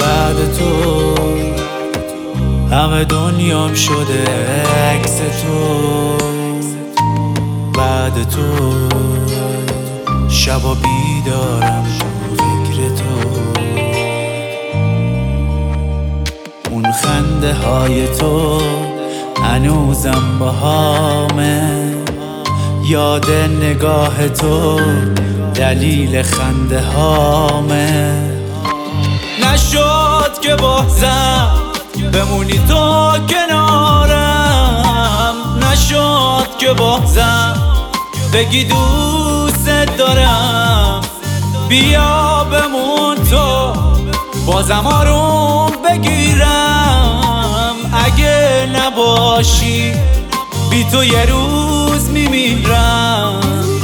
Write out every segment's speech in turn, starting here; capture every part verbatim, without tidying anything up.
بعد تو همه دنیام شده عکس تو. بعد تو شبا بیدارم تو فکر تو. اون خنده های تو هنوزم باهامه، یاد نگاه تو دلیل خنده هامه. نشد که بازم بمونی تو کنارم، نشد که بازم بگی دوست دارم. بیا بمون تو بازم آروم بگیرم، اگه نباشی بی تو یه روز میمیرم.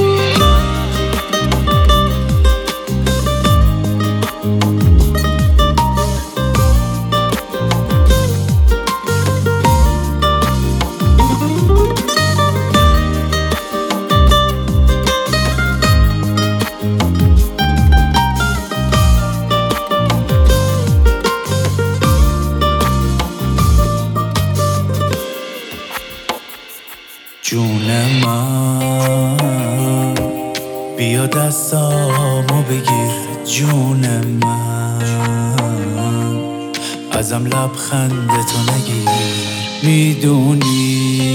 جون من بیا دستامو بگیر، جون من ازم لبخندتو نگیر. میدونی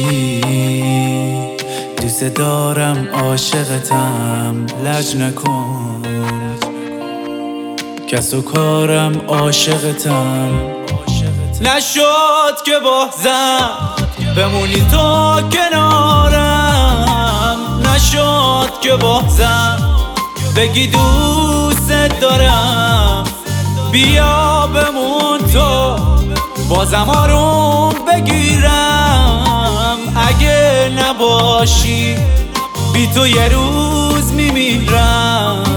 دوست دارم عاشقتم، لج نکن کس و کارم عاشقتم. نشد که بازم بمونی تو کنارم، نشد که بازم بگی دوست دارم. بیا بمون تو بازم آروم بگیرم، اگه نباشی بی تو یه روز میمیرم.